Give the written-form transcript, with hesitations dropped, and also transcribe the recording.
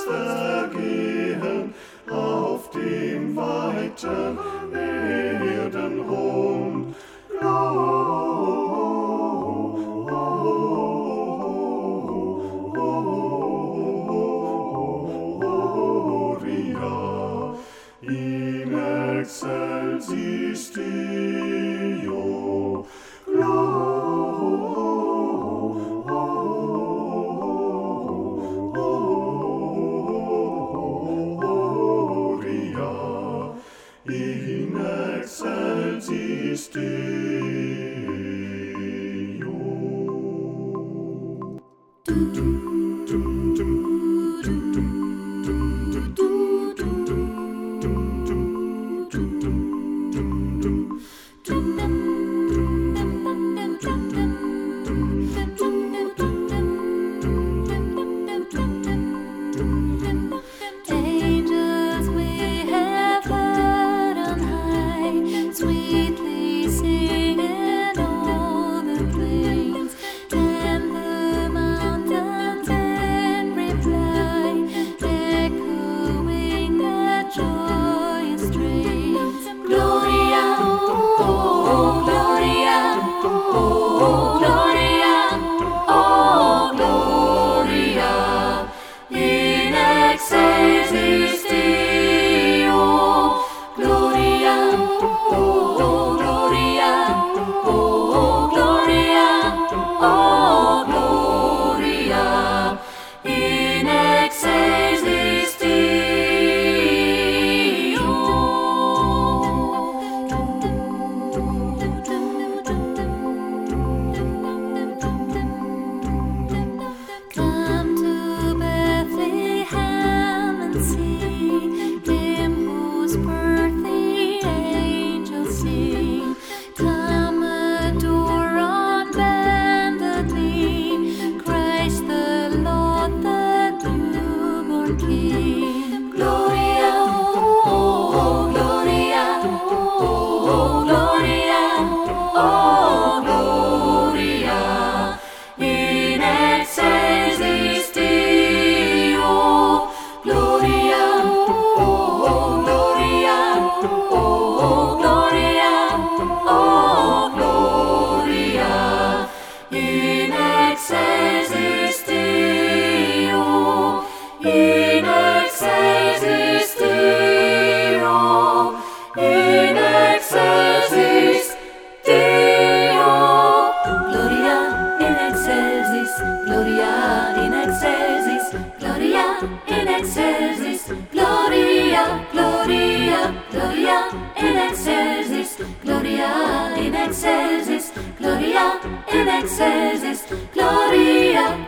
vergehen auf dem weiten Erdenrund. Gloria in excelsis Deo. Gloria in excelsis Angels we have heard on high, sweetly singing all the plains, and the mountains in reply, echoing the joyous strains. Gloria, oh Gloria, oh Gloria, oh Gloria, in excelsis Deo. Gloria, oh Gloria, oh Gloria, oh Gloria, in excelsis Come to Bethlehem and see Him whose birth the angels sing. Come adore on bended knee Christ the Lord, the newborn King. Gloria, oh Gloria, oh Gloria, oh Gloria, in excelsis Deo. Gloria, oh Gloria, oh Gloria, oh Gloria, in excelsis Deo, in excelsis Deo, in excelsis Deo. Gloria in excelsis, Gloria in excelsis, Gloria in excelsis, Gloria, Gloria, Gloria in excelsis, Gloria in excelsis, Gloria in excelsis, Gloria.